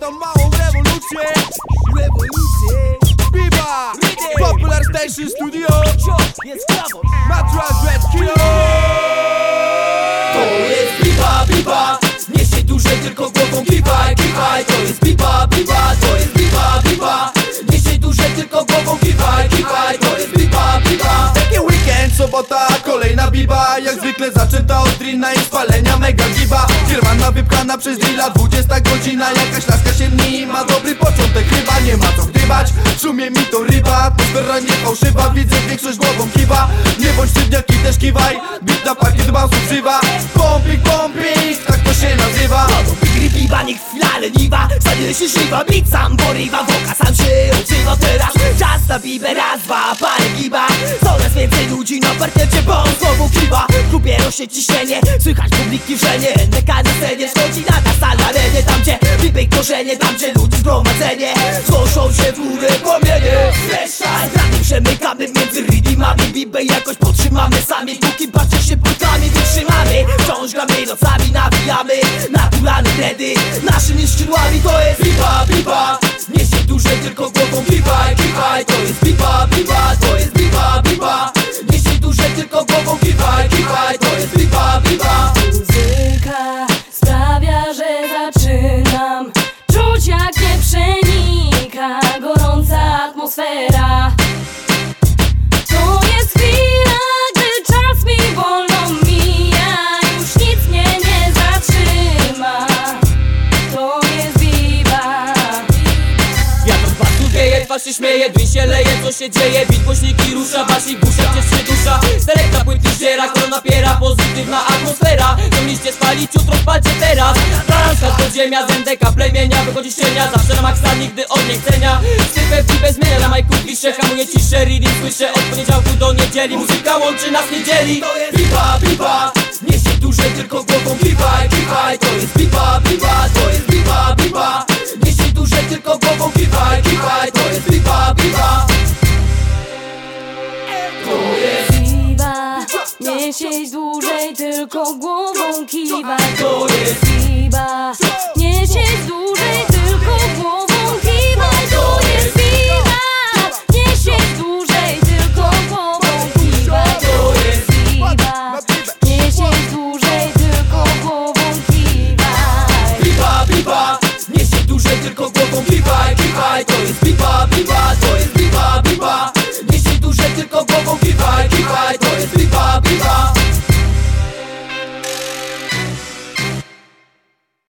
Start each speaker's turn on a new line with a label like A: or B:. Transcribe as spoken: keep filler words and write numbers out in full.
A: tą małą rewolucję. Rewolucję. Biba, Popular Station Studio. Natural Dread Kilo.
B: To jest biba, biba. Nie się dłużej, tylko głową kiwaj, kiwaj. To jest biba, biba, to jest biba, biba. Nie się dłużej, tylko głową kiwaj, kiwaj. To jest biba, biba.
A: Taki weekend, sobota, kolejna biba. Jak zwykle zaczęta od drina i spalenia mega giba. Kierwana wypchana przez drilla, dwudziesta godzina. Jakaś laska się dni, ma dobry początek chyba. Nie ma co gdybać, w sumie mi to ryba. Atmosfera nie fałszywa, widzę większość głową kiwa. Nie bądź sztywniaki, też kiwaj. Bit na parkiet basu wzywa. Pompik, pompik, tak to się nazywa.
B: Gry biba, niech chwila leniwa. Stanie się żywa, bit sam porywa. Woka sam się odzywa teraz. Czas na bibę, raz, dwa, parę giba. Coraz więcej ludzi na parkiecie, bo znowu kiwa. W klubie rośnie ciśnienie, słychać publiki wrzenie. N D K na scenie, schodzi na ta sala arenie. Tam gdzie biby korzenie, tam gdzie ludzi zgromadzenie. Złożą się w górę płomienie. Zdrady przemykamy między ridimami. Bibę jakoś podtrzymamy sami. Póki patrzę się płytami, wytrzymamy. Wciąż gramy nocami, nawijamy. Naturalne dredy, naszymi skrzydłami. To jest biba, biba. Nie się dłużej, tylko głową kiwaj, kiwaj. To jest biba, biba, to jest biba, biba. Nie się dłużej, tylko głową kiwaj, kiwaj. To jest biba, biba.
C: Muzyka sprawia, że zaczynam czuć, jak nie przenika gorąca atmosfera. To jest chwila, gdy czas mi wolno mija. Już nic mnie nie zatrzyma. To jest biba.
B: Wiatr w bastu wieje, twarz się śmieje, dym się leje, co się dzieje? Bit głośniki rusza, basik busza, cieszy dusza. Selekta płyty zdziera, kto napiera, pozytywna atmosfera. Tą liście spalić, jutro spalcie teraz. Transka to ziemia, z N D K plemienia. Wychodzi ścienia, zawsze na maksa, nigdy od niechcenia. Stypę w bez zmienia, na majku piszę, hamuje ciszę, reading słyszę. Od poniedziałku do niedzieli, muzyka łączy nas, nie dzieli. To jest biba, biba. Nie się dłużej, tylko głową kiwaj, kiwaj. To jest biba, biba, to jest biba, biba. Nie się dłużej, tylko głową kiwaj, kiwaj. To jest biba, biba. To jest
C: Biba, nie siedź dłużej, tylko głową kiwaj.
B: To jest
C: Biba,